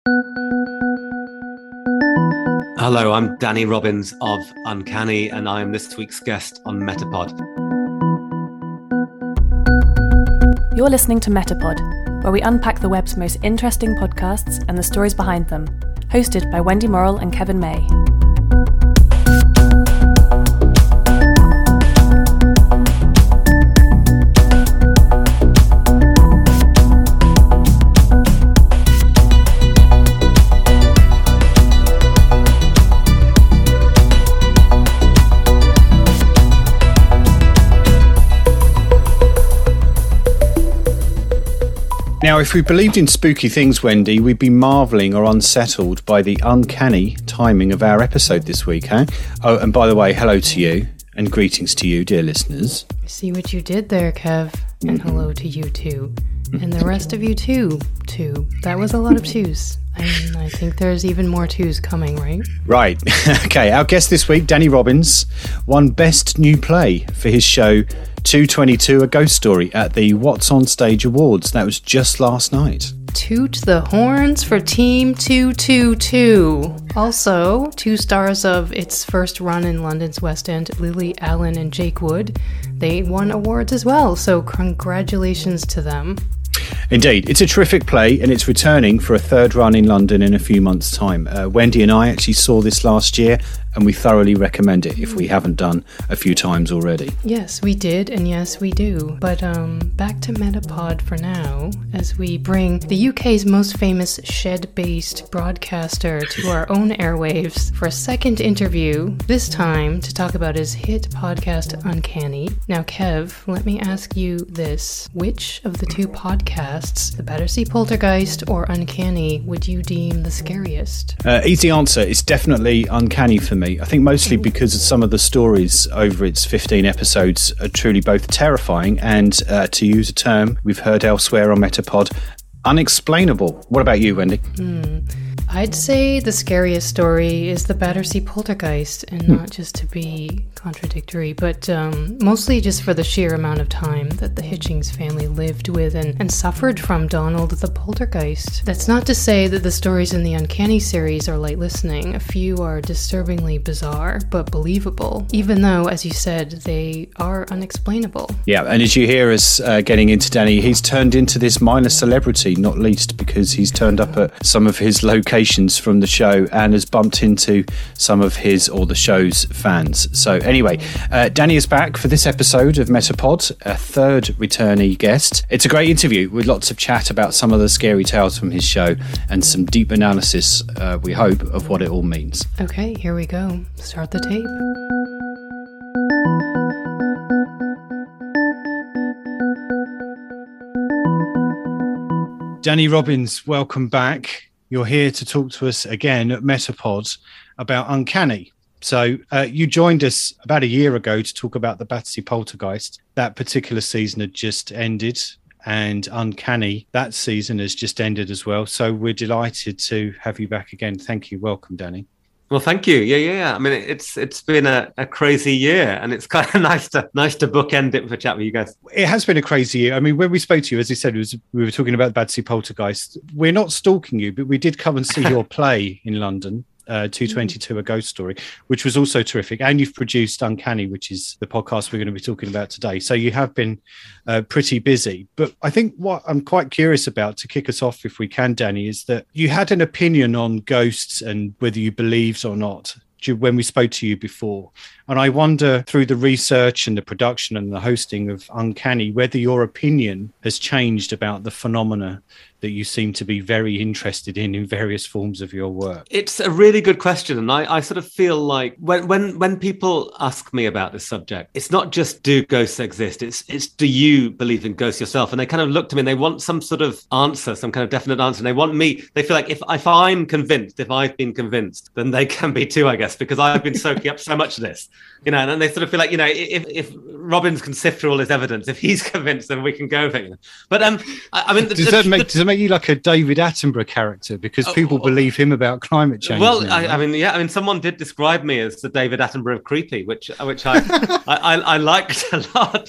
Hello, I'm Danny Robins of Uncanny, and I am this week's guest on Metapod. You're listening to Metapod, where we unpack the web's most interesting podcasts and the stories behind them. Hosted by Wendy Morrill and Kevin May. Now, if we believed in spooky things, Wendy, we'd be marvelling or unsettled by the uncanny timing of our episode this week, huh? Oh, and by the way, hello to you and greetings to you, dear listeners. I see what you did there, Kev. And hello to you too. And the rest of you too. That was a lot of twos. I think there's even more twos coming, right? Right. Okay, our guest this week, Danny Robins, won Best New Play for his show 222, A Ghost Story at the What's On Stage Awards. That was just last night. Toot the horns for Team 222. Also, 2 stars of its first run in London's West End, Lily Allen and Jake Wood. They won awards as well, so congratulations to them. Indeed, it's a terrific play and it's returning for a third run in London in a few months' time. Wendy and I actually saw this last year and we thoroughly recommend it if we haven't done a few times already. Yes, we did, and yes, we do. But back to Metapod for now, as we bring the UK's most famous shed-based broadcaster to our own airwaves for a second interview, this time to talk about his hit podcast, Uncanny. Now, Kev, let me ask you this. Which of the two podcasts, The Battersea Poltergeist or Uncanny, would you deem the scariest? Easy answer. It's definitely Uncanny for me. I think mostly because of some of the stories over its 15 episodes are truly both terrifying and, to use a term we've heard elsewhere on Metapod, unexplainable. What about you, Wendy? I'd say the scariest story is the Battersea Poltergeist, and not just to be contradictory, but mostly just for the sheer amount of time that the Hitchings family lived with and suffered from Donald the Poltergeist. That's not to say that the stories in the Uncanny series are light listening. A few are disturbingly bizarre, but believable, even though, as you said, they are unexplainable. Yeah, and as you hear us getting into Danny, he's turned into this minor celebrity, not least because he's turned up at some of his locations from the show and has bumped into some of his or the show's fans. So anyway, Danny is back for this episode of Metapod, a third returnee guest. It's a great interview with lots of chat about some of the scary tales from his show and some deep analysis, we hope, of what it all means. Okay, here we go. Start the tape. Danny Robins, welcome back. You're here to talk to us again at Metapod about Uncanny. So you joined us about a year ago to talk about the Battersea Poltergeist. That particular season had just ended, and Uncanny, that season has just ended as well. So we're delighted to have you back again. Thank you. Welcome, Danny. Well, thank you. Yeah. I mean, it's been a crazy year, and it's kind of nice to bookend it for a chat with you guys. It has been a crazy year. I mean, when we spoke to you, as I said, we were talking about the Battersea Poltergeist. We're not stalking you, but we did come and see your play in London. 222, A Ghost Story, which was also terrific. And you've produced Uncanny, which is the podcast we're going to be talking about today. So you have been pretty busy. But I think what I'm quite curious about, to kick us off, if we can, Danny, is that you had an opinion on ghosts and whether you believed or not when we spoke to you before. And I wonder, through the research and the production and the hosting of Uncanny, whether your opinion has changed about the phenomena that you seem to be very interested in various forms of your work. It's a really good question. And I sort of feel like when people ask me about this subject, it's not just do ghosts exist, it's do you believe in ghosts yourself? And they kind of look to me and they want some sort of answer, some kind of definite answer. And they feel like if I'm convinced, if I've been convinced, then they can be too, I guess, because I've been soaking up so much of this. And then they sort of feel like, if Robins can sift through all his evidence, if he's convinced, then we can go with it. But I mean, does that make you like a David Attenborough character? Because people believe him about climate change. Well, now, right? I mean, someone did describe me as the David Attenborough of creepy, which I liked a lot.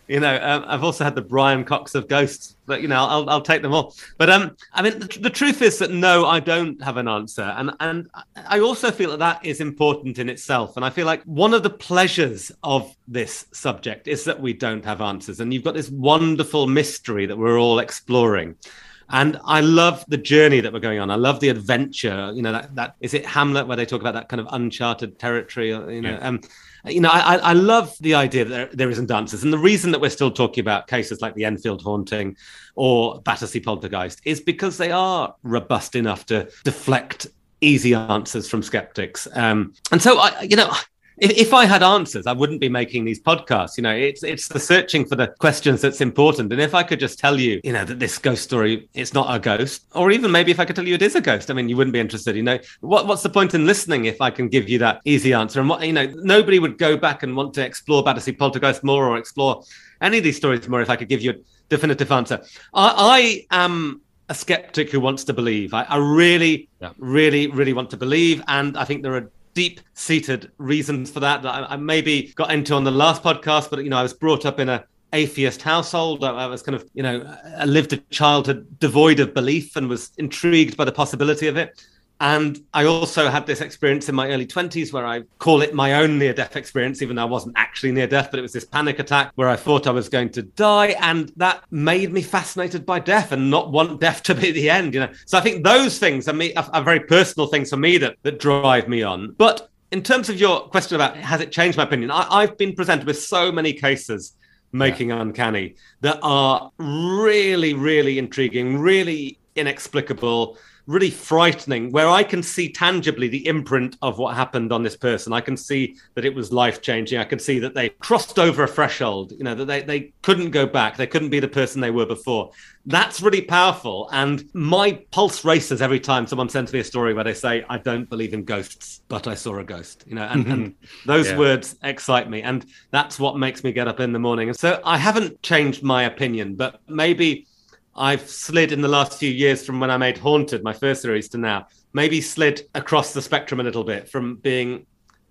I've also had the Brian Cox of ghosts, but I'll take them all. But I mean, the truth is that no, I don't have an answer, and I also feel that is important in itself. And I feel like one of the pleasures of this subject is that we don't have answers, and you've got this wonderful mystery that we're all exploring. And I love the journey that we're going on. I love the adventure. That is it Hamlet, where they talk about that kind of uncharted territory. I love the idea that there isn't answers. And the reason that we're still talking about cases like the Enfield haunting or Battersea Poltergeist is because they are robust enough to deflect easy answers from skeptics. And so, if I had answers, I wouldn't be making these podcasts. It's the searching for the questions that's important. And if I could just tell you, that this ghost story, it's not a ghost, or even maybe if I could tell you it is a ghost, I mean, you wouldn't be interested. What's the point in listening if I can give you that easy answer? And nobody would go back and want to explore Battersea Poltergeist more or explore any of these stories more if I could give you a definitive answer. I am a skeptic who wants to believe. I really, really, really want to believe. And I think there are deep-seated reasons for that I maybe got into on the last podcast, but I was brought up in an atheist household. I was kind of, I lived a childhood devoid of belief and was intrigued by the possibility of it. And I also had this experience in my early 20s where I call it my own near-death experience, even though I wasn't actually near-death, but it was this panic attack where I thought I was going to die. And that made me fascinated by death and not want death to be the end. So I think those things are very personal things for me that drive me on. But in terms of your question about has it changed my opinion, I've been presented with so many cases making Uncanny that are really, really intriguing, really inexplicable, really frightening, where I can see tangibly the imprint of what happened on this person. I can see that it was life-changing. I can see that they crossed over a threshold, that they couldn't go back. They couldn't be the person they were before. That's really powerful. And my pulse races every time someone sends me a story where they say, I don't believe in ghosts, but I saw a ghost, and those words excite me. And that's what makes me get up in the morning. And so I haven't changed my opinion, but maybe I've slid in the last few years from when I made Haunted, my first series, to now, maybe slid across the spectrum a little bit from being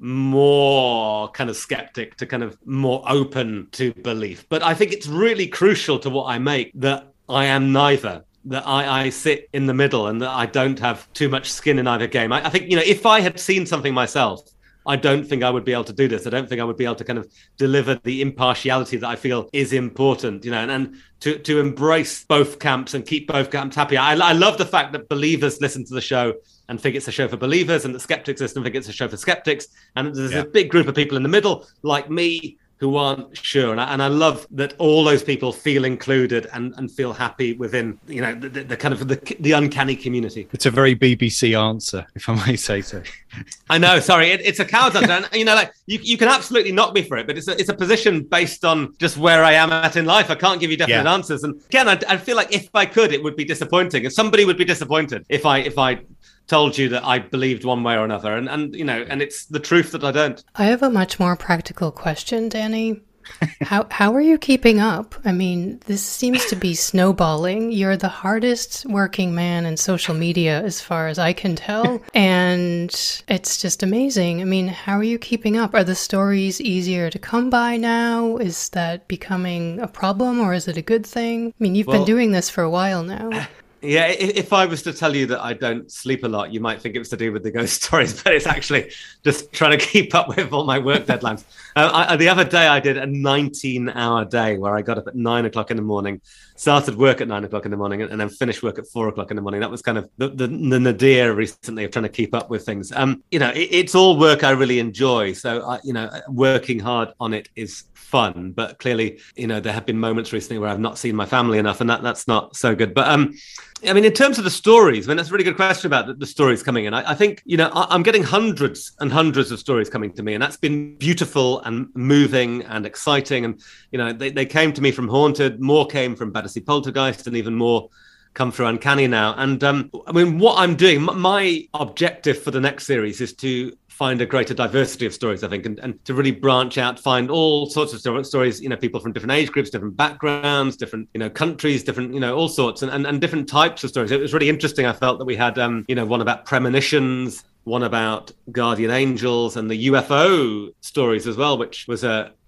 more kind of skeptic to kind of more open to belief. But I think it's really crucial to what I make that I am neither, that I sit in the middle and that I don't have too much skin in either game. I think, if I had seen something myself, I don't think I would be able to do this. I don't think I would be able to kind of deliver the impartiality that I feel is important, and to embrace both camps and keep both camps happy. I love the fact that believers listen to the show and think it's a show for believers, and that skeptics listen and think it's a show for skeptics. And there's a big group of people in the middle, like me, who aren't sure. And I love that all those people feel included and feel happy within, the kind of the uncanny community. It's a very BBC answer, if I may say so. I know, sorry, it's a coward's answer. And, you can absolutely knock me for it, but it's a position based on just where I am at in life. I can't give you definite answers. And again, I feel like if I could, it would be disappointing. If somebody would be disappointed if I told you that I believed one way or another, and it's the truth that I don't. I have a much more practical question, Danny. How are you keeping up? I mean, this seems to be snowballing. You're the hardest working man in social media, as far as I can tell, and it's just amazing. I mean, how are you keeping up? Are the stories easier to come by now? Is that becoming a problem, or is it a good thing? I mean, you've been doing this for a while now. Yeah, if I was to tell you that I don't sleep a lot, you might think it was to do with the ghost stories, but it's actually just trying to keep up with all my work deadlines. The other day I did a 19-hour day where I got up at 9 o'clock in the morning, started work at 9 o'clock in the morning, and then finished work at 4 o'clock in the morning. That was kind of the nadir recently of trying to keep up with things. It's all work I really enjoy. So, working hard on it is fun, but clearly, there have been moments recently where I've not seen my family enough, and that's not so good. But in terms of the stories, that's a really good question about the stories coming in. I think, I'm getting hundreds and hundreds of stories coming to me, and that's been beautiful and moving and exciting. And, they came to me from Haunted, more came from Battersea Poltergeist, and even more come through Uncanny now. And what I'm doing, my objective for the next series is to find a greater diversity of stories, I think, and to really branch out, find all sorts of stories, people from different age groups, different backgrounds, different, countries, different, all sorts, and different types of stories. It was really interesting. I felt that we had, one about premonitions, one about guardian angels, and the UFO stories as well, which was a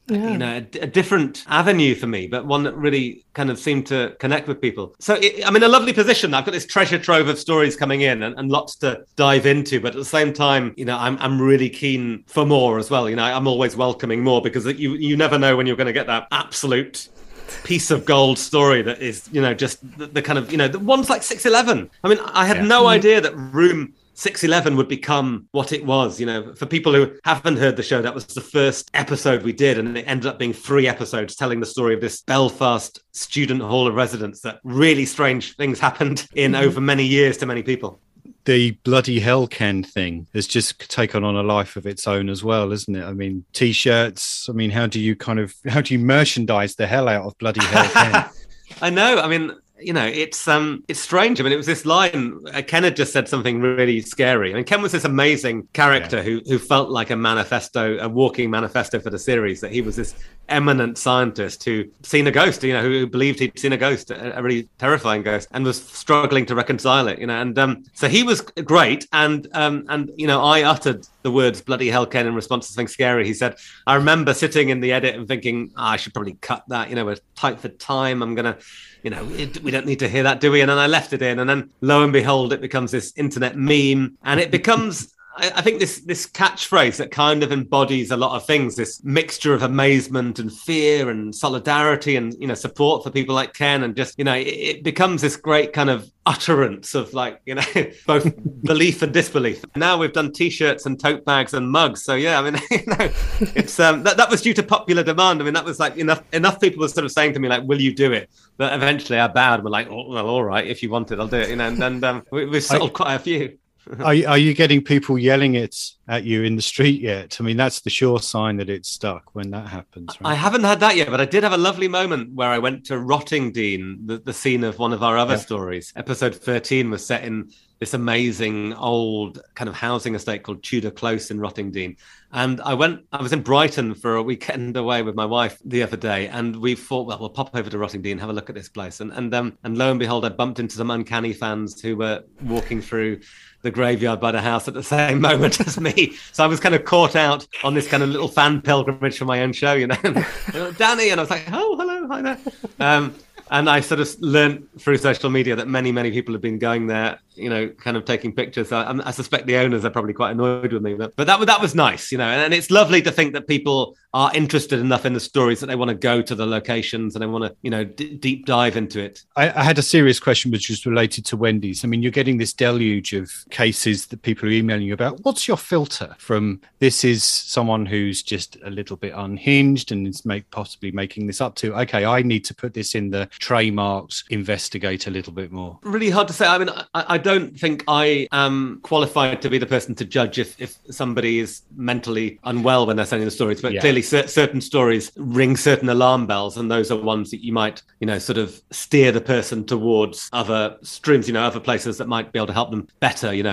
a different avenue for me, but one that really kind of seemed to connect with people. So I'm in a lovely position. I've got this treasure trove of stories coming in and lots to dive into, but at the same time, I'm really keen for more as well. I'm always welcoming more, because you never know when you're going to get that absolute piece of gold story that is, just the kind of, the ones like 611. I mean, I had no idea that Room 611 would become what it was. For people who haven't heard the show, that was the first episode we did, and it ended up being 3 episodes telling the story of this Belfast student hall of residence that really strange things happened in over many years to many people. The Bloody Hell Ken thing has just taken on a life of its own as well, isn't it? I mean, T-shirts. I mean, how do you merchandise the hell out of Bloody Hell Ken? I know. I mean, it's strange. I mean, it was this line. Ken had just said something really scary. I mean, Ken was this amazing character who felt like a walking manifesto for the series, that he was this eminent scientist who'd seen a ghost, who believed he'd seen a ghost, a really terrifying ghost, and was struggling to reconcile it, and so he was great. And I uttered the words "bloody hell, Ken" in response to something scary. He said, I remember sitting in the edit and thinking, I should probably cut that, we're tight for time. I'm going to, we don't need to hear that, do we? And then I left it in, and then lo and behold, it becomes this internet meme, and it becomes, I think, this catchphrase that kind of embodies a lot of things, this mixture of amazement and fear and solidarity and, support for people like Ken. And just, it becomes this great kind of utterance of both belief and disbelief. Now we've done T-shirts and tote bags and mugs. So, yeah, I mean, it's that was due to popular demand. I mean, that was like enough people were sort of saying to me, like, will you do it? But eventually I bowed and were like, oh, well, all right, if you want it, I'll do it. And we've sold quite a few. Are you getting people yelling it at you in the street yet? I mean, that's the sure sign that it's stuck when that happens, right? I haven't had that yet, but I did have a lovely moment where I went to Rottingdean, the scene of one of our other stories. Episode 13 was set in this amazing old kind of housing estate called Tudor Close in Rottingdean. And I was in Brighton for a weekend away with my wife the other day, and we thought, well, we'll pop over to Rottingdean and have a look at this place. And lo and behold, I bumped into some Uncanny fans who were walking through the graveyard by the house at the same moment as me. So I was kind of caught out on this kind of little fan pilgrimage for my own show, Danny, and I was like, oh, hello, hi there. And I sort of learned through social media that many, many people have been going there, kind of taking pictures. I suspect the owners are probably quite annoyed with me, but that was nice, and it's lovely to think that people are interested enough in the stories that they want to go to the locations and they want to, deep dive into it. I had a serious question which was related to Wendy's. I mean, you're getting this deluge of cases that people are emailing you about. What's your filter from this is someone who's just a little bit unhinged and is possibly making this up to, okay, I need to put this in the trademarks, investigate a little bit more? Really hard to say. I mean, I don't think I am qualified to be the person to judge if somebody is mentally unwell when they're sending the stories, but clearly certain stories ring certain alarm bells, and those are ones that you might, sort of steer the person towards other streams, other places that might be able to help them better, I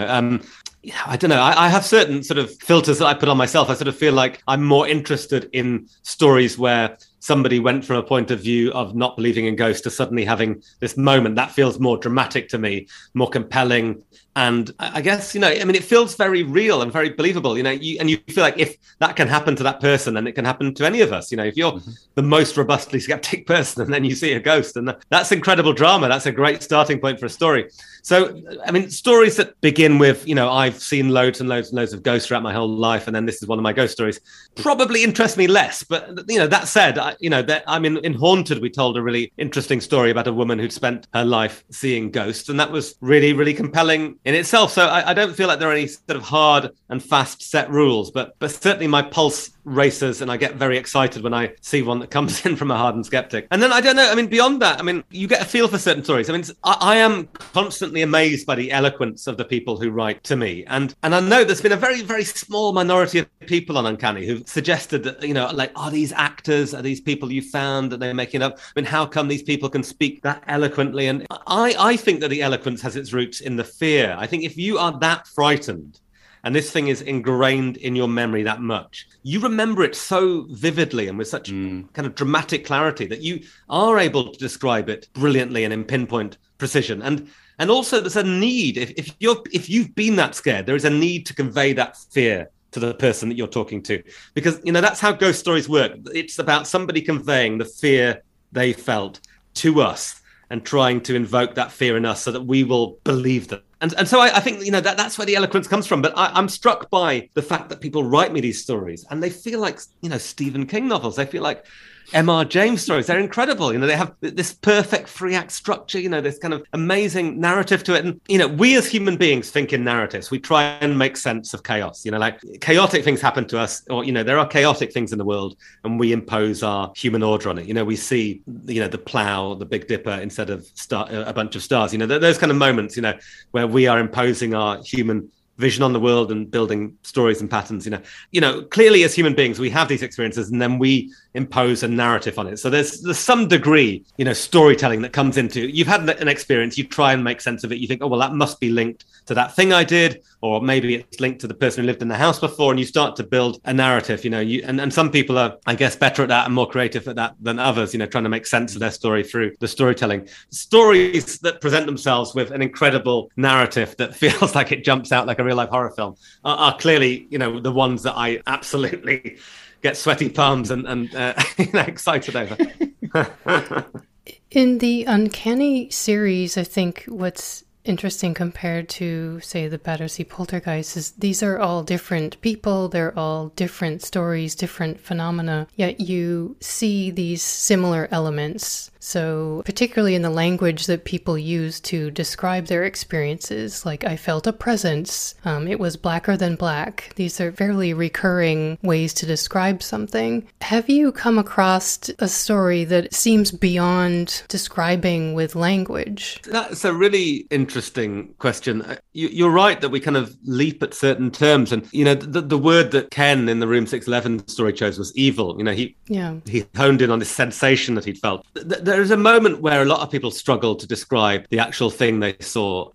don't know. I have certain sort of filters that I put on myself. I sort of feel like I'm more interested in stories where somebody went from a point of view of not believing in ghosts to suddenly having this moment. That feels more dramatic to me, more compelling. And I guess, it feels very real and very believable, and you feel like if that can happen to that person, then it can happen to any of us. If you're the most robustly skeptic person and then you see a ghost, and that's incredible drama. That's a great starting point for a story. So, I mean, stories that begin with, I've seen loads and loads and loads of ghosts throughout my whole life, and then this is one of my ghost stories, probably interest me less. But, that said, in Haunted, we told a really interesting story about a woman who'd spent her life seeing ghosts, and that was really, really compelling in itself. So I don't feel like there are any sort of hard and fast set rules, but certainly my pulse races and I get very excited when I see one that comes in from a hardened skeptic. And then I don't know, I mean, beyond that, I mean, you get a feel for certain stories. I mean, I am constantly amazed by the eloquence of the people who write to me. And I know there's been a very, very small minority of people on Uncanny who've suggested that, you know, like, are these actors, are these people you found that they're making up? I mean, how come these people can speak that eloquently? And I think that the eloquence has its roots in the fear. I think if you are that frightened, and this thing is ingrained in your memory that much, you remember it so vividly and with such kind of dramatic clarity that you are able to describe it brilliantly and in pinpoint precision. And also there's a need, if you've been that scared, there is a need to convey that fear to the person that you're talking to. Because, that's how ghost stories work. It's about somebody conveying the fear they felt to us and trying to invoke that fear in us so that we will believe them. And so I think, that's where the eloquence comes from. But I'm struck by the fact that people write me these stories and they feel like, Stephen King novels. They feel like M.R. James stories. They're incredible. They have this perfect 3-act structure, this kind of amazing narrative to it. And, we as human beings think in narratives. We try and make sense of chaos, like chaotic things happen to us, or, there are chaotic things in the world and we impose our human order on it. We see, the plow, the Big Dipper instead of a bunch of stars, those kind of moments, where we are imposing our human vision on the world and building stories and patterns. Clearly as human beings we have these experiences and then we impose a narrative on it. So there's some degree storytelling that comes into, you've had an experience, you try and make sense of it, you think, oh well, that must be linked to that thing I did, or maybe it's linked to the person who lived in the house before, and you start to build a narrative. And some people are, I guess, better at that and more creative at that than others, trying to make sense of their story through the storytelling. Stories that present themselves with an incredible narrative that feels like it jumps out like a real life horror film are clearly the ones that I absolutely get sweaty palms and excited over. In the Uncanny series, I think what's interesting compared to, say, the Battersea Poltergeist is these are all different people, they're all different stories, different phenomena, yet you see these similar elements. So particularly in the language that people use to describe their experiences, like I felt a presence, it was blacker than black. These are fairly recurring ways to describe something. Have you come across a story that seems beyond describing with language? That's a really interesting question. You're right that we kind of leap at certain terms. And, the word that Ken in the Room 611 story chose was evil. He honed in on this sensation that he'd felt. There is a moment where a lot of people struggle to describe the actual thing they saw.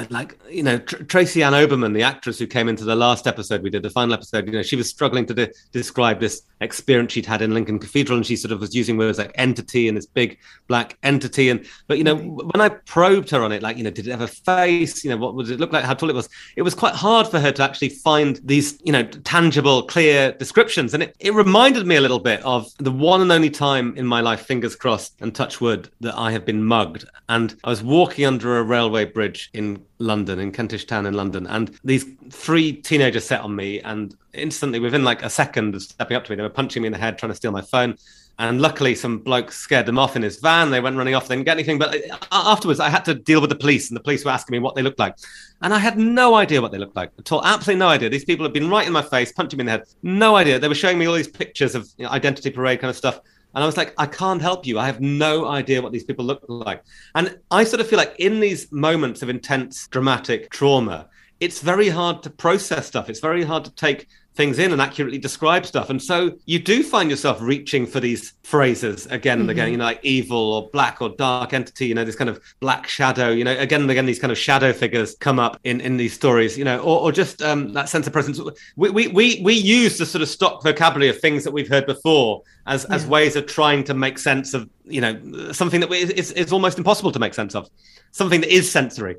Tracy Ann Oberman, the actress who came into the last episode we did, the final episode, she was struggling to describe this experience she'd had in Lincoln Cathedral, and she sort of was using words like entity and this big black entity. But when I probed her on it, did it have a face? What does it look like? How tall it was? It was quite hard for her to actually find these, tangible, clear descriptions. And it reminded me a little bit of the one and only time in my life, fingers crossed and touch wood, that I have been mugged. And I was walking under a railway bridge in London, in Kentish Town in London, and these 3 teenagers set on me, and instantly, within like a second of stepping up to me, they were punching me in the head, trying to steal my phone. And luckily, some bloke scared them off in his van. They went running off. They didn't get anything. But afterwards, I had to deal with the police, and the police were asking me what they looked like. And I had no idea what they looked like at all. Absolutely no idea. These people had been right in my face, punching me in the head. No idea. They were showing me all these pictures of identity parade kind of stuff. And I was like, I can't help you. I have no idea what these people look like. And I sort of feel like in these moments of intense, dramatic trauma, it's very hard to process stuff. It's very hard to take things in and accurately describe stuff. And so you do find yourself reaching for these phrases again and again, like evil or black or dark entity, this kind of black shadow, again and again, these kind of shadow figures come up in these stories, or just that sense of presence. We use the sort of stock vocabulary of things that we've heard before as ways of trying to make sense of, something that is almost impossible to make sense of, something that is sensory.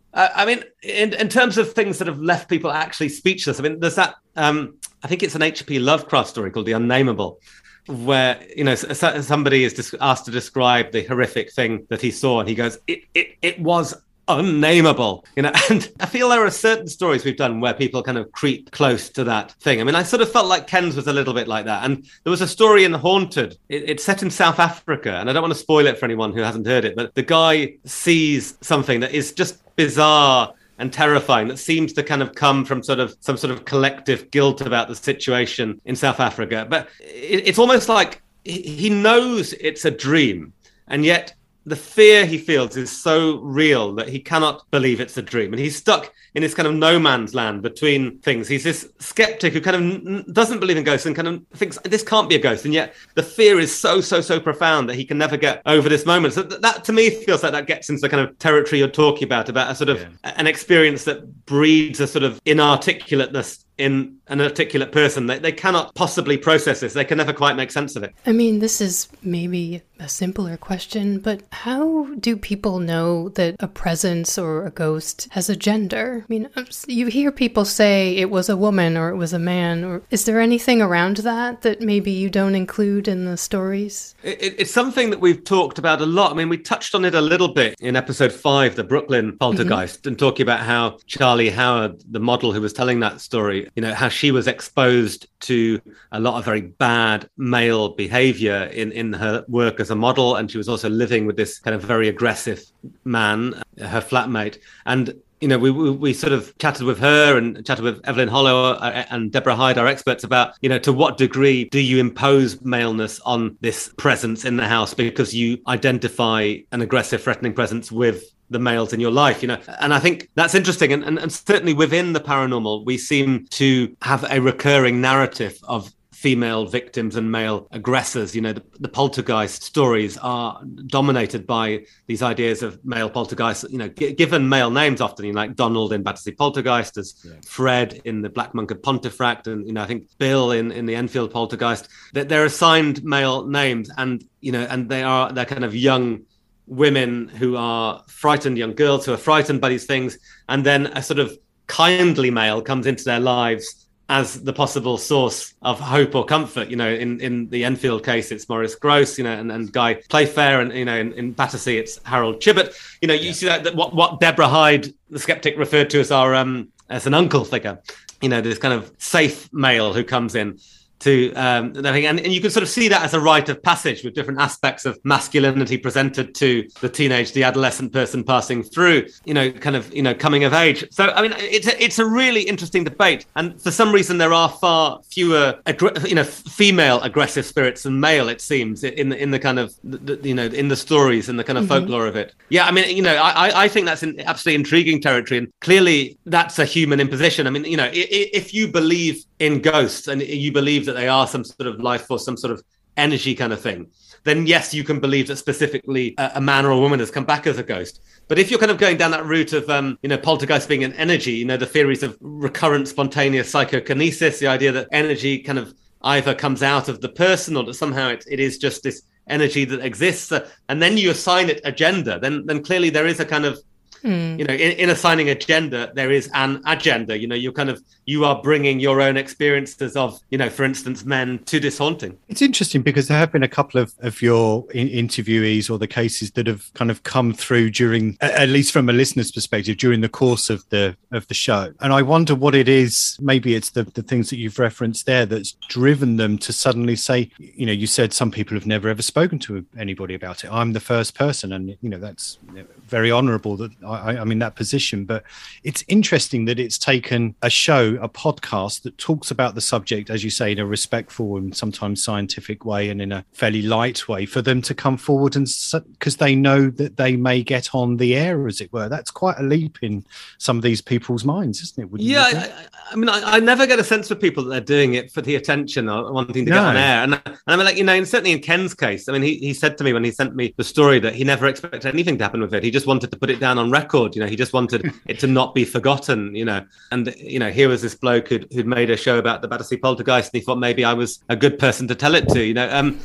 In terms of things that have left people actually speechless, there's that, I think it's an H.P. Lovecraft story called The Unnameable, where, somebody is asked to describe the horrific thing that he saw, and he goes, it was unnameable, and I feel there are certain stories we've done where people kind of creep close to that thing. I sort of felt like Ken's was a little bit like that. And there was a story in Haunted. It's set in South Africa, and I don't want to spoil it for anyone who hasn't heard it, but the guy sees something that is just bizarre and terrifying, that seems to kind of come from some sort of collective guilt about the situation in South Africa. But it's almost like he knows it's a dream, and yet the fear he feels is so real that he cannot believe it's a dream. And he's stuck in this kind of no man's land between things. He's this skeptic who kind of doesn't believe in ghosts and kind of thinks this can't be a ghost. And yet the fear is so profound that he can never get over this moment. So that to me feels like that gets into the kind of territory you're talking about a sort of an experience that breeds a sort of inarticulateness in an articulate person. They cannot possibly process this. They can never quite make sense of it. I mean, this is maybe a simpler question, but how do people know that a presence or a ghost has a gender? I mean, you hear people say it was a woman or it was a man, or is there anything around that maybe you don't include in the stories? It's something that we've talked about a lot. I mean, we touched on it a little bit in episode 5, the Brooklyn poltergeist, and talking about how Charlie Howard, the model who was telling that story, how she was exposed to a lot of very bad male behavior in her work as a model. And she was also living with this kind of very aggressive man, her flatmate. And we sort of chatted with her and chatted with Evelyn Hollow and Deborah Hyde, our experts, about, to what degree do you impose maleness on this presence in the house because you identify an aggressive, threatening presence with the males in your life, and I think that's interesting. And certainly within the paranormal, we seem to have a recurring narrative of female victims and male aggressors. The poltergeist stories are dominated by these ideas of male poltergeists, given male names often, like Donald in Battersea Poltergeist, as Fred in the Black Monk of Pontefract, and I think Bill in the Enfield Poltergeist. They're assigned male names, and they're kind of young women who are frightened, young girls who are frightened by these things, and then a sort of kindly male comes into their lives as the possible source of hope or comfort. In the Enfield case, it's Maurice Grosse, and Guy Playfair, and in Battersea, it's Harold Chibbett. You see that what Deborah Hyde, the skeptic, referred to as as an uncle figure. This kind of safe male who comes in to and you can sort of see that as a rite of passage with different aspects of masculinity presented to the adolescent person passing through, coming of age. So, I mean, it's a really interesting debate. And for some reason, there are far fewer, female aggressive spirits than male, it seems, in the kind of, in the stories and the kind of folklore of it. Yeah, I mean, I think that's absolutely intriguing territory. And clearly, that's a human imposition. I mean, if you believe in ghosts and you believe that they are some sort of life force, some sort of energy kind of thing, then yes, you can believe that specifically a man or a woman has come back as a ghost. But if you're kind of going down that route of, poltergeist being an energy, the theories of recurrent spontaneous psychokinesis, the idea that energy kind of either comes out of the person or that somehow it is just this energy that exists, and then you assign it a gender, then clearly there is a kind of, in assigning a gender, there is an agenda. You are bringing your own experiences of, for instance, men to this haunting. It's interesting because there have been a couple of your interviewees or the cases that have kind of come through during, at least from a listener's perspective, during the course of the show. And I wonder what it is. Maybe it's the things that you've referenced there that's driven them to suddenly say, you said some people have never ever spoken to anybody about it. I'm the first person, and that's very honourable that I'm in that position. But it's interesting that it's taken a show, a podcast that talks about the subject, as you say, in a respectful and sometimes scientific way and in a fairly light way, for them to come forward, and because they know that they may get on the air, as it were. That's quite a leap in some of these people's minds, isn't it? I mean, I never get a sense for people that they're doing it for the attention or wanting to get on air. And I mean, like, and certainly in Ken's case, I mean, he said to me when he sent me the story that he never expected anything to happen with it. He just wanted to put it down on record. He just wanted it to not be forgotten, and here was this bloke who'd made a show about the Battersea Poltergeist, and he thought maybe I was a good person to tell it to.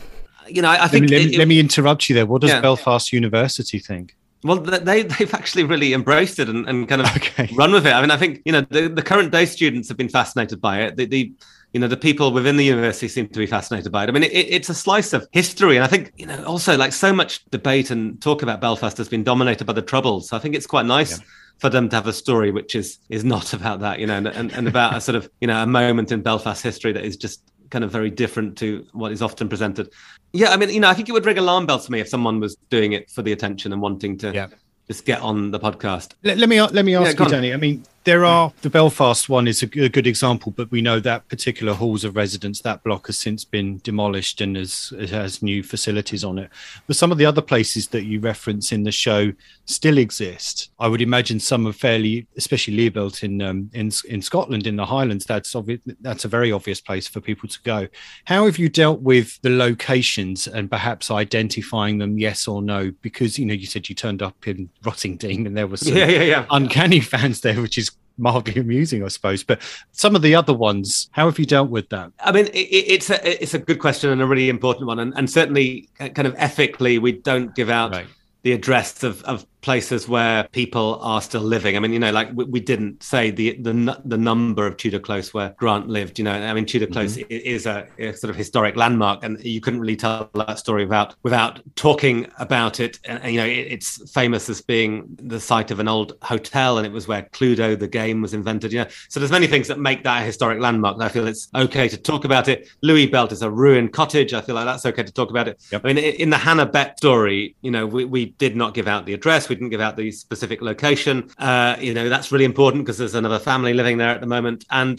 I think. Let me interrupt you there. What does Belfast University think? Well, they've actually really embraced it and kind of run with it. I mean, I think the current day students have been fascinated by it. The people within the university seem to be fascinated by it. I mean, it's a slice of history. And I think, also, like, so much debate and talk about Belfast has been dominated by the Troubles. So I think it's quite nice for them to have a story which is not about that, and about a sort of, a moment in Belfast history that is just kind of very different to what is often presented. Yeah, I mean, I think it would ring alarm bells to me if someone was doing it for the attention and wanting to just get on the podcast. Let me ask you, Danny. I mean, the Belfast one is a good example, but we know that particular halls of residence, that block has since been demolished and has new facilities on it. But some of the other places that you reference in the show still exist. I would imagine some are fairly, especially Learbuilt in Scotland, in the Highlands. That's a very obvious place for people to go. How have you dealt with the locations and perhaps identifying them, yes or no? Because you said you turned up in Rottingdean and there was some uncanny fans there, which is mildly amusing, I suppose. But some of the other ones, how have you dealt with that? I mean, it's a good question and a really important one. And certainly kind of ethically, we don't give out the address of places where people are still living. I mean, like we didn't say the number of Tudor Close where Grant lived. I mean, Tudor Close is a sort of historic landmark, and you couldn't really tell that story without talking about it. And it's famous as being the site of an old hotel, and it was where Cluedo the game was invented. So there's many things that make that a historic landmark. And I feel it's okay to talk about it. Louis Belt is a ruined cottage. I feel like that's okay to talk about it. Yep. I mean, in the Hannah Bett story, we did not give out the address. We didn't give out the specific location. That's really important because there's another family living there at the moment. And,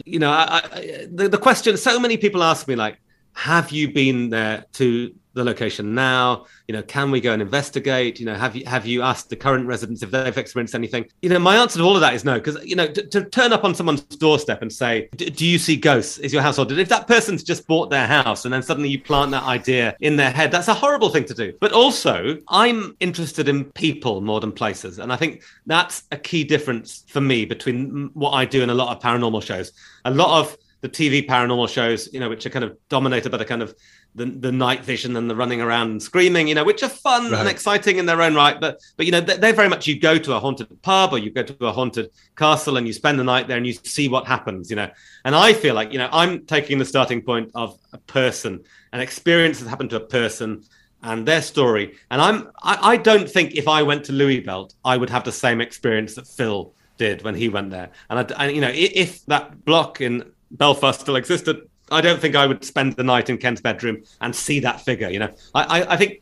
the question, so many people ask me, like, have you been there to the location now? Can we go and investigate? Have you asked the current residents if they've experienced anything? My answer to all of that is no, because to turn up on someone's doorstep and say, do you see ghosts? Is your house haunted? If that person's just bought their house and then suddenly you plant that idea in their head, that's a horrible thing to do. But also, I'm interested in people more than places, and I think that's a key difference for me between what I do and a lot of paranormal shows. A lot of the TV paranormal shows, which are kind of dominated by the kind of the night vision and the running around and screaming, which are fun and exciting in their own right. But they're very much, you go to a haunted pub or you go to a haunted castle and you spend the night there and you see what happens, And I feel like, I'm taking the starting point of a person, an experience that happened to a person and their story. And I don't think if I went to Louis Belt, I would have the same experience that Phil did when he went there. And if that block in Belfast still existed, I don't think I would spend the night in Ken's bedroom and see that figure. I think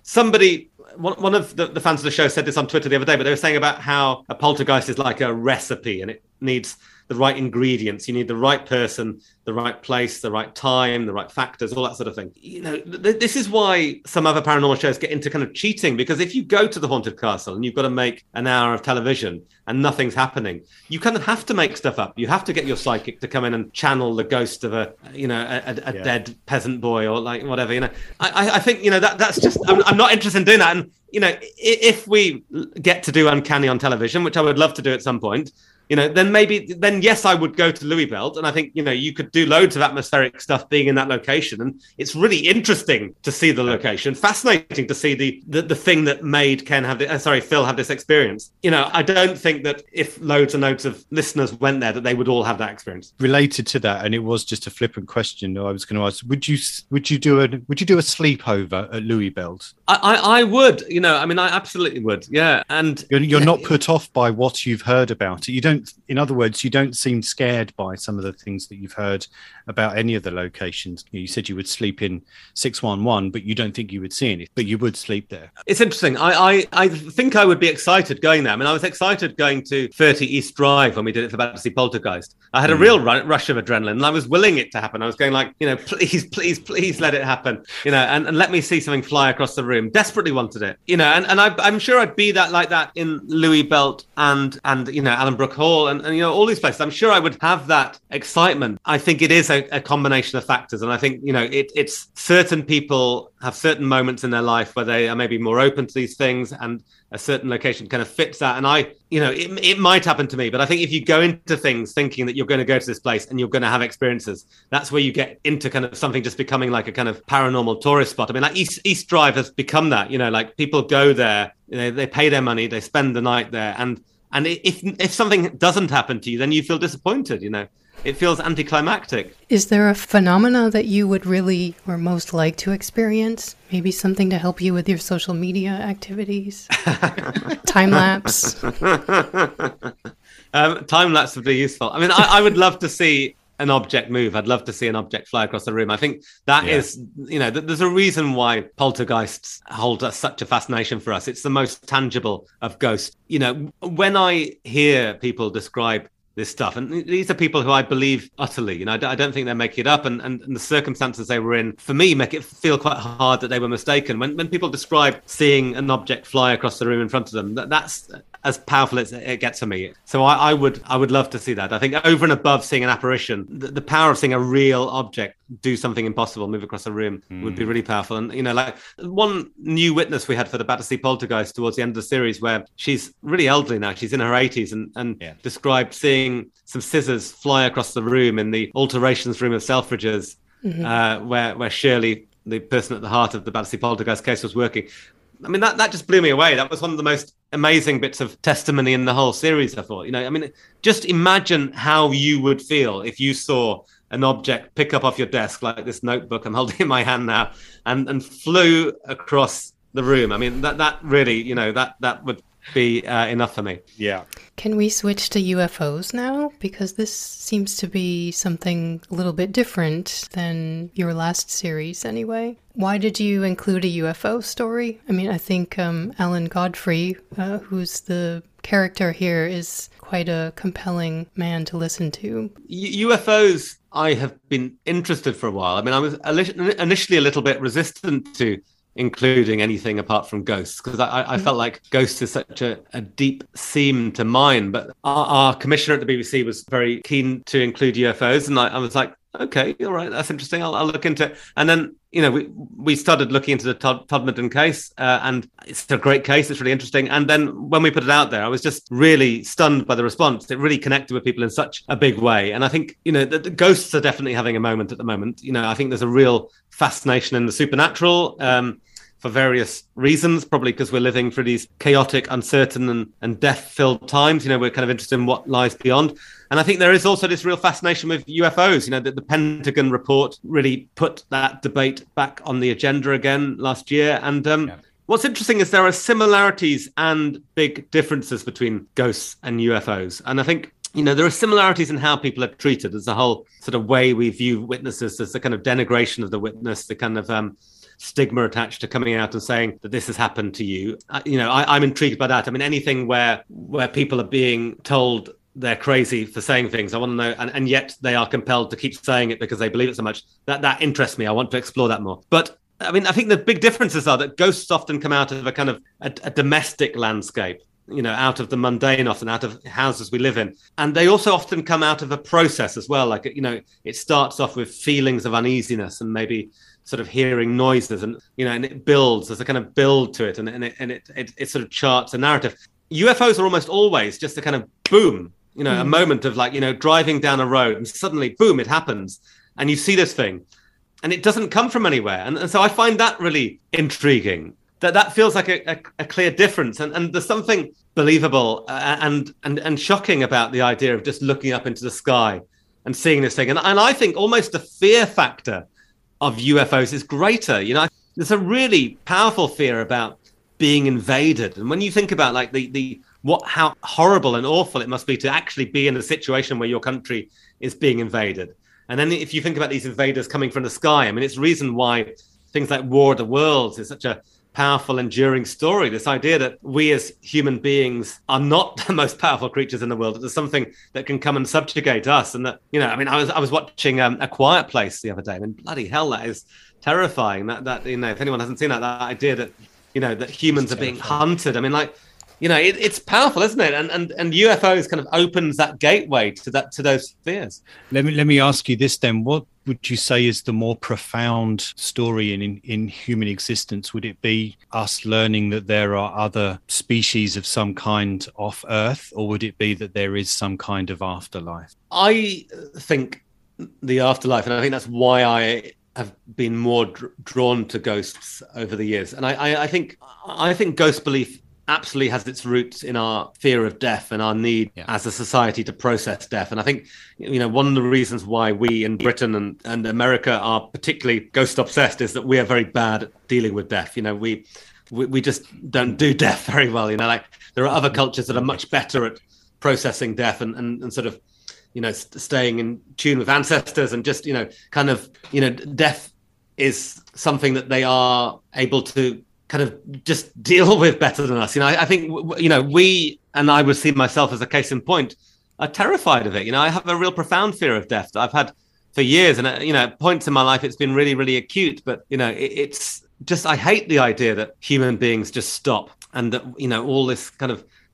one of the fans of the show said this on Twitter the other day, but they were saying about how a poltergeist is like a recipe and it needs the right ingredients. You need the right person, the right place, the right time, the right factors, all that sort of thing. This is why some other paranormal shows get into kind of cheating, because if you go to the haunted castle and you've got to make an hour of television and nothing's happening, you kind of have to make stuff up. You have to get your psychic to come in and channel the ghost of a dead peasant boy or like whatever. I think that's just I'm not interested in doing that. And if we get to do Uncanny on television, which I would love to do at some point, then yes, I would go to Louis Belt. And I think, you could do loads of atmospheric stuff being in that location. And it's really interesting to see the location, fascinating to see the thing that made Phil have this experience. I don't think that if loads and loads of listeners went there, that they would all have that experience. Related to that, and it was just a flippant question I was going to ask, would you do a sleepover at Louis Belt? I would, I absolutely would. Yeah. And you're not put off by what you've heard about it. You don't, in other words, you don't seem scared by some of the things that you've heard about any of the locations. You said you would sleep in 611, but you don't think you would see anything, but you would sleep there. It's interesting. I think I would be excited going there. I mean, I was excited going to 30 East Drive when we did it for Battersea Poltergeist. I had a real rush of adrenaline and I was willing it to happen. I was going like, please let it happen, and let me see something fly across the room. Desperately wanted it, and I'm sure I'd be like that in Louis Belt and Allenbrook Hall and all these places. I'm sure I would have that excitement. I think it is a combination of factors, and I think it's certain people have certain moments in their life where they are maybe more open to these things, and a certain location kind of fits that. And it might happen to me, but I think if you go into things thinking that you're going to go to this place and you're going to have experiences, that's where you get into kind of something just becoming like a kind of paranormal tourist spot. I mean, like East Drive has become that, like people go there, they pay their money, they spend the night there, and if something doesn't happen to you, then you feel disappointed, It feels anticlimactic. Is there a phenomena that you would really or most like to experience? Maybe something to help you with your social media activities? Time lapse? Time lapse would be useful. I mean, I would love to see an object move. I'd love to see an object fly across the room. I think that is, there's a reason why poltergeists hold such a fascination for us. It's the most tangible of ghosts. When I hear people describe this stuff, and these are people who I believe utterly, I don't think they're making it up, and the circumstances they were in, for me, make it feel quite hard that they were mistaken. When people describe seeing an object fly across the room in front of them, that's as powerful as it gets for me. So I would love to see that. I think over and above seeing an apparition, the power of seeing a real object do something impossible, move across a room, would be really powerful. And, you know, like one new witness we had for the Battersea Poltergeist towards the end of the series, where she's really elderly now, she's in her 80s, and described seeing some scissors fly across the room in the alterations room of Selfridges, where Shirley, the person at the heart of the Battersea Poltergeist case, was working. I mean, that just blew me away. That was one of the most amazing bits of testimony in the whole series, I thought. You know, I mean, just imagine how you would feel if you saw an object pick up off your desk, like this notebook I'm holding in my hand now, and flew across the room. I mean, that really, you know, that would be enough for me. Yeah. Can we switch to UFOs now? Because this seems to be something a little bit different than your last series anyway. Why did you include a UFO story? I mean, I think Alan Godfrey, who's the character here, is quite a compelling man to listen to. UFOs, I have been interested for a while. I mean, I was initially a little bit resistant to including anything apart from ghosts, because I felt like ghosts is such a deep theme to mine. But our commissioner at the BBC was very keen to include UFOs, and I was like, okay, all right, that's interesting. I'll look into it. And then, you know, we started looking into the Todmorden case, and it's a great case. It's really interesting. And then when we put it out there, I was just really stunned by the response. It really connected with people in such a big way. And I think, you know, the ghosts are definitely having a moment at the moment. You know, I think there's a real fascination in the supernatural, for various reasons, probably because we're living through these chaotic, uncertain and death-filled times. You know, we're kind of interested in what lies beyond. And I think there is also this real fascination with UFOs. You know, the Pentagon report really put that debate back on the agenda again last year. And what's interesting is there are similarities and big differences between ghosts and UFOs. And I think, you know, there are similarities in how people are treated. There's a whole sort of way we view witnesses. There's the kind of denigration of the witness, the kind of stigma attached to coming out and saying that this has happened to you. You know, I'm intrigued by that. I mean, anything where people are being told they're crazy for saying things, I want to know, and yet they are compelled to keep saying it because they believe it so much. That interests me. I want to explore that more. But I mean, I think the big differences are that ghosts often come out of a kind of a domestic landscape, you know, out of the mundane, often out of houses we live in. And they also often come out of a process as well. Like, you know, it starts off with feelings of uneasiness and maybe sort of hearing noises, and, you know, and it builds. There's a kind of build to it, and it sort of charts a narrative. UFOs are almost always just a kind of boom, you know, a moment of, like, you know, driving down a road and suddenly, boom, it happens. And you see this thing and it doesn't come from anywhere. And so I find that really intriguing, that feels like a clear difference. And there's something believable and shocking about the idea of just looking up into the sky and seeing this thing. And I think almost the fear factor of UFOs is greater. You know, there's a really powerful fear about being invaded. And when you think about, like, how horrible and awful it must be to actually be in a situation where your country is being invaded. And then if you think about these invaders coming from the sky, I mean, it's reason why things like War of the Worlds is such a powerful, enduring story. This idea that we as human beings are not the most powerful creatures in the world, that there's something that can come and subjugate us. And that, you know, I mean, I was watching A Quiet Place the other day. I mean, bloody hell, that is terrifying. That you know, if anyone hasn't seen that idea that, you know, that humans are being hunted. I mean, like, you know, it's powerful, isn't it? And UFOs kind of opens that gateway to those fears. Let me ask you this then. What would you say is the more profound story in human existence? Would it be us learning that there are other species of some kind off Earth, or would it be that there is some kind of afterlife? I think the afterlife, and I think that's why I have been more drawn to ghosts over the years. And I think ghost belief absolutely has its roots in our fear of death and our need as a society to process death. And I think, you know, one of the reasons why we in Britain and America are particularly ghost obsessed is that we are very bad at dealing with death. You know, we just don't do death very well. You know, like, there are other cultures that are much better at processing death and sort of, you know, staying in tune with ancestors, and just, you know, kind of, you know, death is something that they are able to kind of just deal with better than us. You know, I think, you know, we, and I would see myself as a case in point, are terrified of it. You know, I have a real profound fear of death that I've had for years. And, you know, at points in my life, it's been really, really acute. But, you know, it's just, I hate the idea that human beings just stop, and that, you know, all this kind of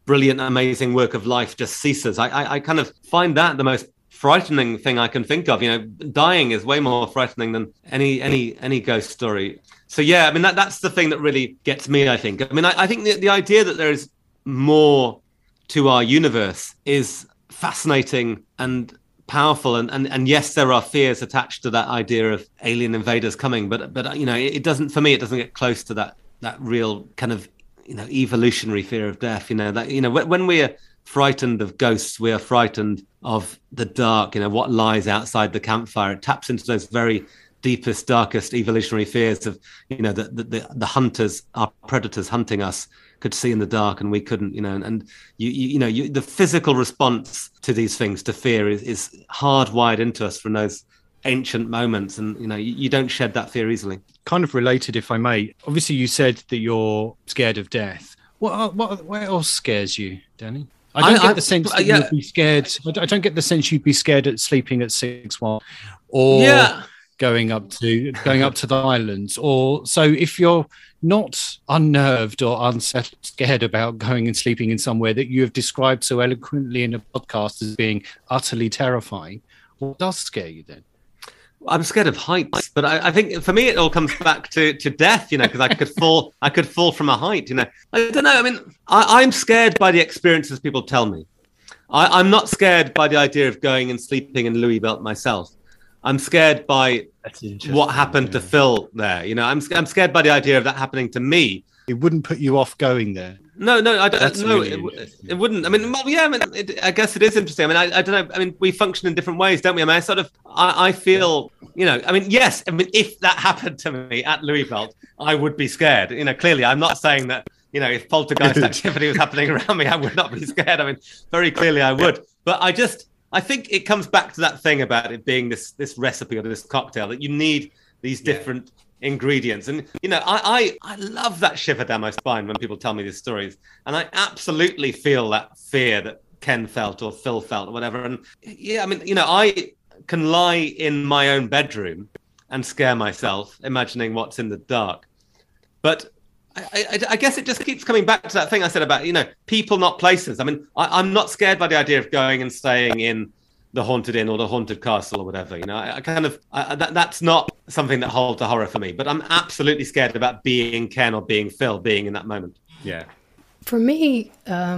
brilliant, amazing work of life just ceases. I kind of find that the most frightening thing I can think of. Dying is way more frightening than any ghost story. So yeah, I mean that's the thing that really gets me, I think. I mean, I think the idea that there is more to our universe is fascinating and powerful, and yes, there are fears attached to that idea of alien invaders coming, but it doesn't, for me, it doesn't get close to that real kind of evolutionary fear of death. When we are frightened of ghosts, we are frightened of the dark, what lies outside the campfire. It taps into those very deepest, darkest evolutionary fears of the hunters, our predators hunting us, could see in the dark and we couldn't, and the physical response to these things, to fear, is hardwired into us from those ancient moments, and you don't shed that fear easily. Kind of related, if I may. Obviously, you said that you're scared of death. What else scares you, Danny? I don't get the sense that you'd be scared. I don't get the sense you'd be scared at sleeping at 6-1, or going up to the islands. Or so, if you're not unnerved or unsettled, scared about going and sleeping in somewhere that you have described so eloquently in a podcast as being utterly terrifying, what does scare you then? I'm scared of heights, but I think for me it all comes back to death, because I could fall from a height, I don't know. I mean, I'm scared by the experiences people tell me. I'm not scared by the idea of going and sleeping in Louisville myself. I'm scared by what happened to Phil there. I'm scared by the idea of that happening to me. It wouldn't put you off going there. No, I don't. No, it wouldn't. I mean, well, yeah. I mean, I guess it is interesting. I mean, I don't know. I mean, we function in different ways, don't we? I mean, I feel, I mean, yes. I mean, if that happened to me at Louisville, I would be scared. Clearly, I'm not saying that. If poltergeist activity was happening around me, I would not be scared. I mean, very clearly, I would. But I think it comes back to that thing about it being this recipe or this cocktail, that you need these different ingredients. And I love that shiver down my spine when people tell me these stories, and I absolutely feel that fear that Ken felt or Phil felt or whatever. And yeah, I mean, I can lie in my own bedroom and scare myself imagining what's in the dark, but I guess it just keeps coming back to that thing I said about people, not places. I mean, I'm not scared by the idea of going and staying in the haunted inn or the haunted castle or whatever. That's not something that holds a horror for me. But I'm absolutely scared about being Ken or being Phil, being in that moment. Yeah. For me,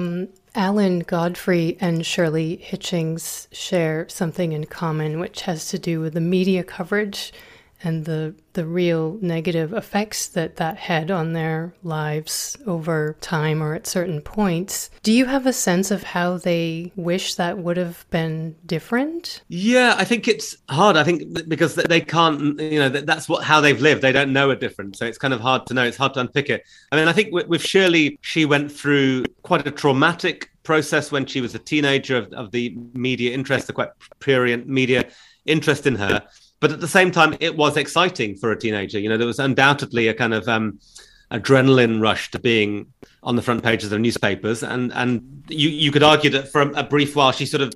Alan Godfrey and Shirley Hitchings share something in common, which has to do with the media coverage and the real negative effects that had on their lives over time or at certain points. Do you have a sense of how they wish that would have been different? Yeah, I think it's hard. I think because they can't, that's how they've lived. They don't know a difference. So it's kind of hard to know. It's hard to unpick it. I mean, I think with Shirley, she went through quite a traumatic process when she was a teenager of the media interest, the quite prurient media interest in her. But at the same time, it was exciting for a teenager. There was undoubtedly a kind of adrenaline rush to being on the front pages of newspapers. And you could argue that for a brief while, she sort of,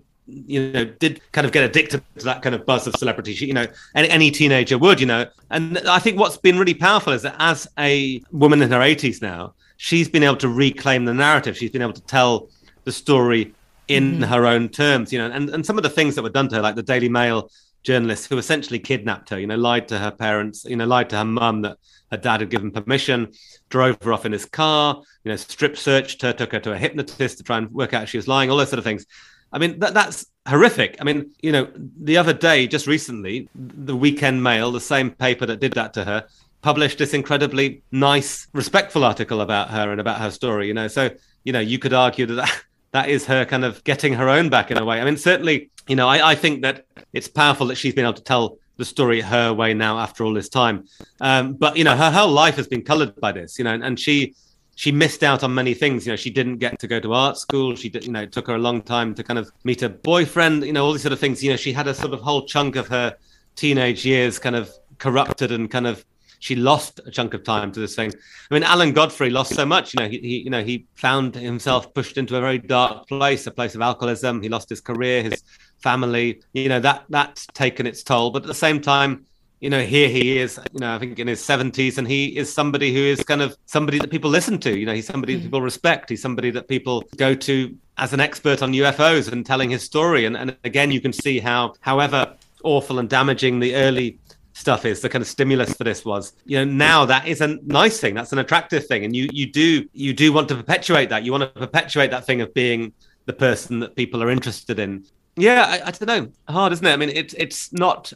did kind of get addicted to that kind of buzz of celebrity. She, any teenager would, And I think what's been really powerful is that as a woman in her 80s now, she's been able to reclaim the narrative. She's been able to tell the story in her own terms, and some of the things that were done to her, like the Daily Mail journalist who essentially kidnapped her, lied to her parents, lied to her mum that her dad had given permission, drove her off in his car, strip searched her, took her to a hypnotist to try and work out if she was lying, all those sort of things. I mean, that's horrific. I mean, the other day, just recently, the Weekend Mail, the same paper that did that to her, published this incredibly nice, respectful article about her and about her story, So, you could argue that is her kind of getting her own back in a way. I mean, certainly, I think that it's powerful that she's been able to tell the story her way now after all this time. But, her whole life has been colored by this, and she missed out on many things. She didn't get to go to art school. She did, it took her a long time to kind of meet a boyfriend, all these sort of things. She had a sort of whole chunk of her teenage years kind of corrupted, and kind of, she lost a chunk of time to this thing. I mean, Alan Godfrey lost so much. He found himself pushed into a very dark place, a place of alcoholism. He lost his career, his family. That's taken its toll. But at the same time, here he is, I think in his 70s, and he is somebody who is kind of somebody that people listen to. He's somebody that people respect. He's somebody that people go to as an expert on UFOs and telling his story. And again, you can see how, however awful and damaging the early stuff is, the kind of stimulus for this was, now that is a nice thing. That's an attractive thing. And you do want to perpetuate that. You want to perpetuate that thing of being the person that people are interested in. Yeah, I don't know. Hard, isn't it? I mean, it's not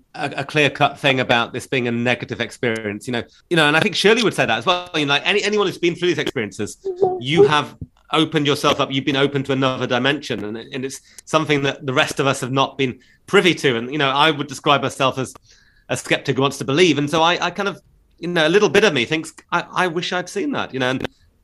a clear-cut thing about this being a negative experience, and I think Shirley would say that as well. Like anyone who's been through these experiences, you have opened yourself up. You've been open to another dimension, and it's something that the rest of us have not been privy to. And I would describe myself as a skeptic who wants to believe, and so I kind of, a little bit of me thinks I wish I'd seen that, and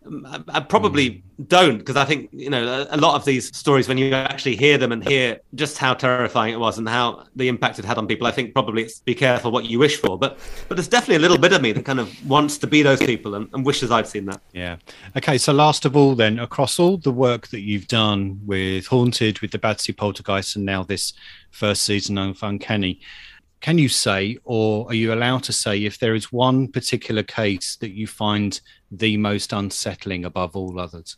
I probably don't, because I think, a lot of these stories, when you actually hear them and hear just how terrifying it was and how the impact it had on people, I think probably it's be careful what you wish for. But there's definitely a little bit of me that kind of wants to be those people and wishes I'd seen that. Yeah. Okay. So last of all, then, across all the work that you've done with Haunted, with the Battersea Poltergeist, and now this first season of Uncanny, can you say, or are you allowed to say, if there is one particular case that you find the most unsettling above all others?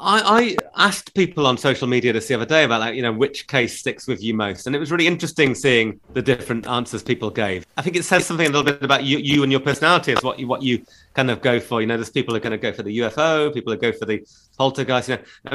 I asked people on social media this the other day about, which case sticks with you most. And it was really interesting seeing the different answers people gave. I think it says something a little bit about you and your personality as what you kind of go for. There's people who are going to go for the UFO, people who go for the poltergeist.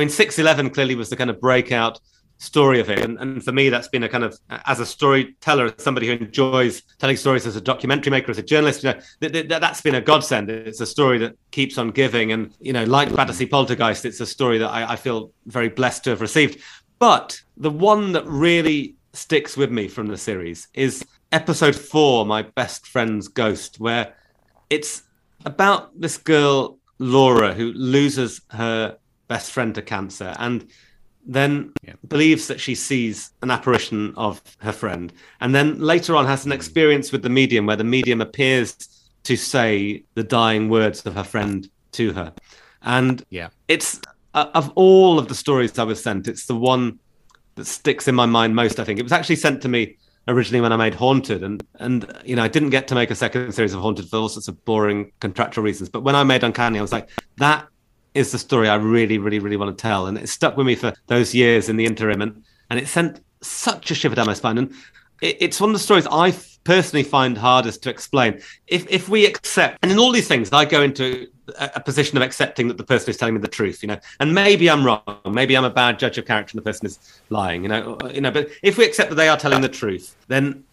611 clearly was the kind of breakout story of it, and for me that's been a kind of, as a storyteller, as somebody who enjoys telling stories as a documentary maker, as a journalist, that's been a godsend. It's a story that keeps on giving, and like Battersea Poltergeist, it's a story that I feel very blessed to have received. But the one that really sticks with me from the series is episode 4, My Best Friend's Ghost, where it's about this girl Laura who loses her best friend to cancer, and then believes that she sees an apparition of her friend, and then later on has an experience with the medium where the medium appears to say the dying words of her friend to her. And it's, of all of the stories I was sent, it's the one that sticks in my mind most, I think. It was actually sent to me originally when I made Haunted, and I didn't get to make a second series of Haunted for all sorts of boring contractual reasons. But when I made Uncanny, I was like, that is the story I really, really, really want to tell. And it stuck with me for those years in the interim. And it sent such a shiver down my spine. And it's one of the stories I personally find hardest to explain. If we accept, and in all these things, I go into a position of accepting that the person is telling me the truth, and maybe I'm wrong, maybe I'm a bad judge of character and the person is lying, but if we accept that they are telling the truth, then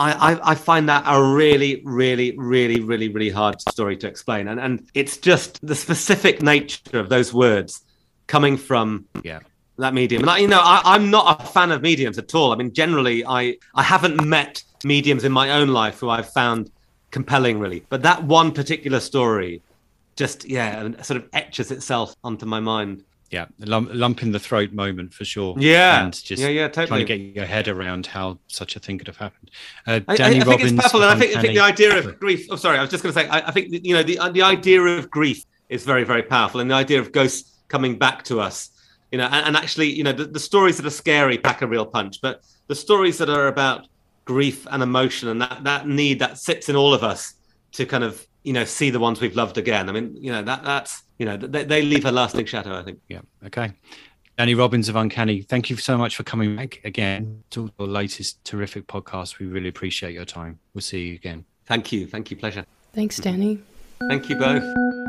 I find that a really, really, really, really, really hard story to explain. And it's just the specific nature of those words coming from that medium. And I'm not a fan of mediums at all. I mean, generally, I haven't met mediums in my own life who I've found compelling, really. But that one particular story just, sort of etches itself onto my mind. Yeah, lump in the throat moment for sure. Yeah, and just totally. trying to get your head around how such a thing could have happened. Danny Robbins, think it's powerful, and I think the idea of grief. Oh, sorry, I was just going to say, I think the idea of grief is very, very powerful, and the idea of ghosts coming back to us, and actually, the stories that are scary pack a real punch, but the stories that are about grief and emotion and that need that sits in all of us to kind of see the ones we've loved again. I mean, that's they leave a lasting shadow, I think. Yeah. Okay. Danny Robbins of Uncanny, thank you so much for coming back again to our latest terrific podcast. We really appreciate your time. We'll see you again. Thank you. Pleasure. Thanks, Danny. Thank you both.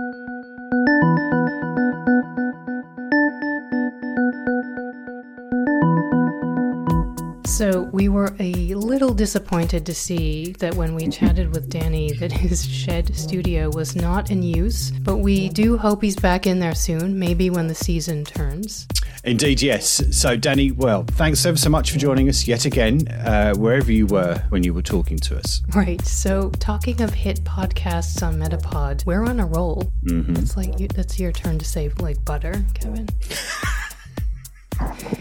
So we were a little disappointed to see that when we chatted with Danny that his shed studio was not in use, but we do hope he's back in there soon, maybe when the season turns. Indeed, yes. So Danny, well, thanks ever so much for joining us yet again, wherever you were when you were talking to us. Right. So talking of hit podcasts on Metapod, we're on a roll. Mm-hmm. It's like that's your turn to say like butter, Kevin.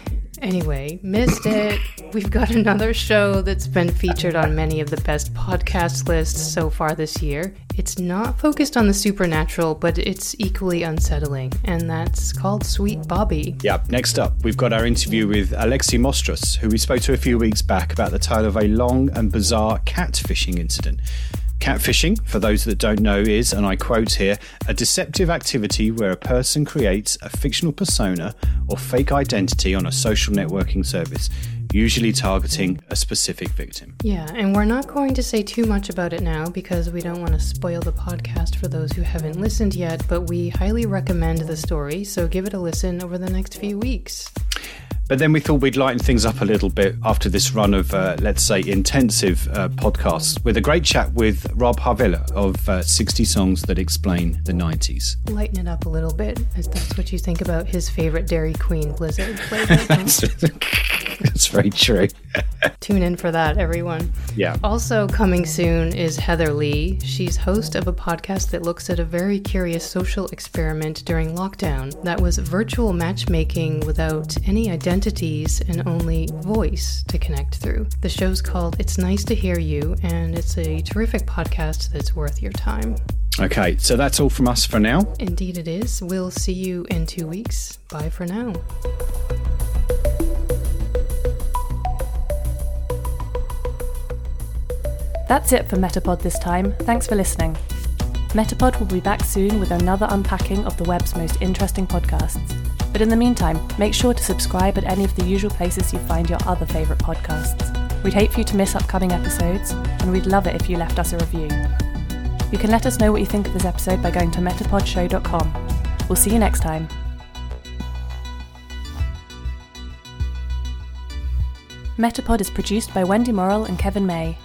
Anyway, missed it. We've got another show that's been featured on many of the best podcast lists so far this year. It's not focused on the supernatural, but it's equally unsettling, and that's called Sweet Bobby. Yeah, next up, we've got our interview with Alexi Mostras, who we spoke to a few weeks back about the tale of a long and bizarre catfishing incident. Catfishing, for those that don't know, is, and I quote here, a deceptive activity where a person creates a fictional persona or fake identity on a social networking service, usually targeting a specific victim. Yeah, and we're not going to say too much about it now because we don't want to spoil the podcast for those who haven't listened yet, but we highly recommend the story, so give it a listen over the next few weeks. But then we thought we'd lighten things up a little bit after this run of, let's say, intensive podcasts with a great chat with Rob Harvilla of 60 Songs That Explain the 90s. Lighten it up a little bit, as that's what you think about his favorite Dairy Queen Blizzard flavor. That's very true. Tune in for that, everyone. Yeah. Also coming soon is Heather Lee. She's host of a podcast that looks at a very curious social experiment during lockdown. That was virtual matchmaking without any identities and only voice to connect through. The show's called It's Nice to Hear You, and it's a terrific podcast that's worth your time. Okay, so that's all from us for now. Indeed it is. We'll see you in 2 weeks. Bye for now. That's it for Metapod this time. Thanks for listening. Metapod will be back soon with another unpacking of the web's most interesting podcasts. But in the meantime, make sure to subscribe at any of the usual places you find your other favourite podcasts. We'd hate for you to miss upcoming episodes, and we'd love it if you left us a review. You can let us know what you think of this episode by going to metapodshow.com. We'll see you next time. Metapod is produced by Wendy Morrill and Kevin May.